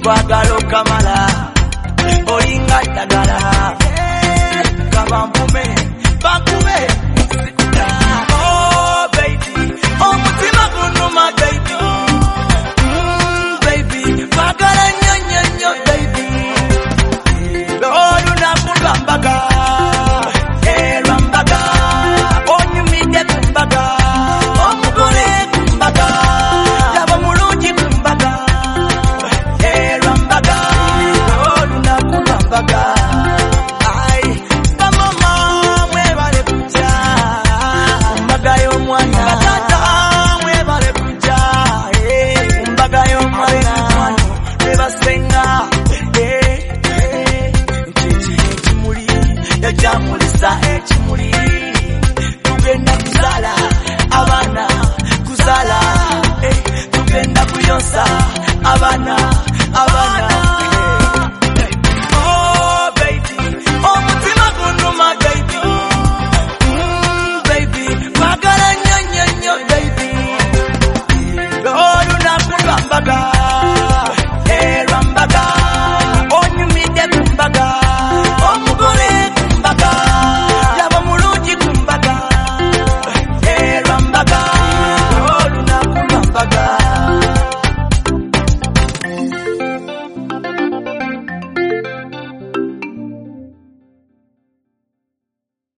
kwagalo kamala olinga ddagala kabampume bakube sikuta oh baby omutima gunuma baby baby bagala nnyo baby lolu nakulwambaga erwambaga onyumide kumbaga omugole kumbaga laba mulungi kumbaga erwambaga lolu nakulwambaga ai bamama mwebale kuja kumbaga y'omwana tata mwebale kuja kumbaga y'omwana bebasenga yajamulisa ekimuli tugenda kuzala abana kuzala tugenda kuyonsa abana oh baby omutima gunuma baby baby bagala nnyo baby lolu nakulwambaga